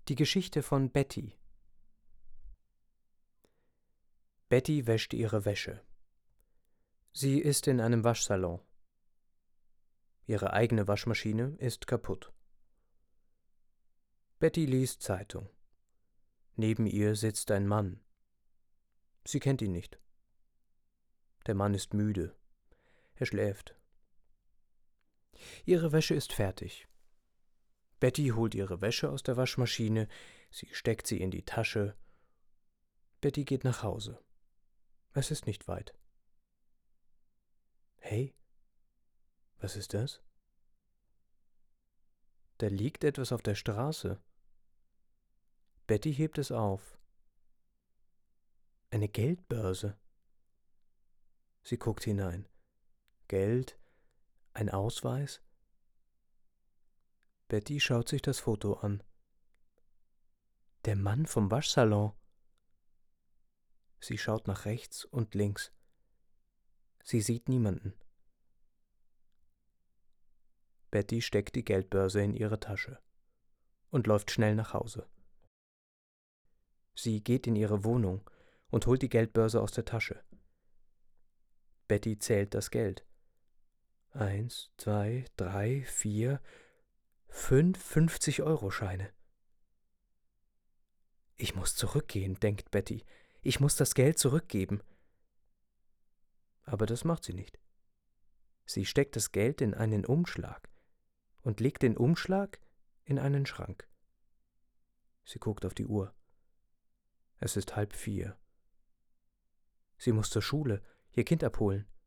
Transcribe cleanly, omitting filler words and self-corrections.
Die Geschichte von Betty. Betty wäscht ihre Wäsche. Sie ist in einem Waschsalon. Ihre eigene Waschmaschine ist kaputt. Betty liest Zeitung. Neben ihr sitzt ein Mann. Sie kennt ihn nicht. Der Mann ist müde. Er schläft. Ihre Wäsche ist fertig. Betty holt ihre Wäsche aus der Waschmaschine, sie steckt sie in die Tasche. Betty geht nach Hause. Es ist nicht weit. Hey, was ist das? Da liegt etwas auf der Straße. Betty hebt es auf. Eine Geldbörse. Sie guckt hinein. Geld, ein Ausweis. Betty schaut sich das Foto an. Der Mann vom Waschsalon. Sie schaut nach rechts und links. Sie sieht niemanden. Betty steckt die Geldbörse in ihre Tasche und läuft schnell nach Hause. Sie geht in ihre Wohnung und holt die Geldbörse aus der Tasche. Betty zählt das Geld. 1, 2, 3, 4, 5 50-Euro-Scheine. Ich muss zurückgehen, denkt Betty. Ich muss das Geld zurückgeben. Aber das macht sie nicht. Sie steckt das Geld in einen Umschlag und legt den Umschlag in einen Schrank. Sie guckt auf die Uhr. Es ist 3:30. Sie muss zur Schule, ihr Kind abholen.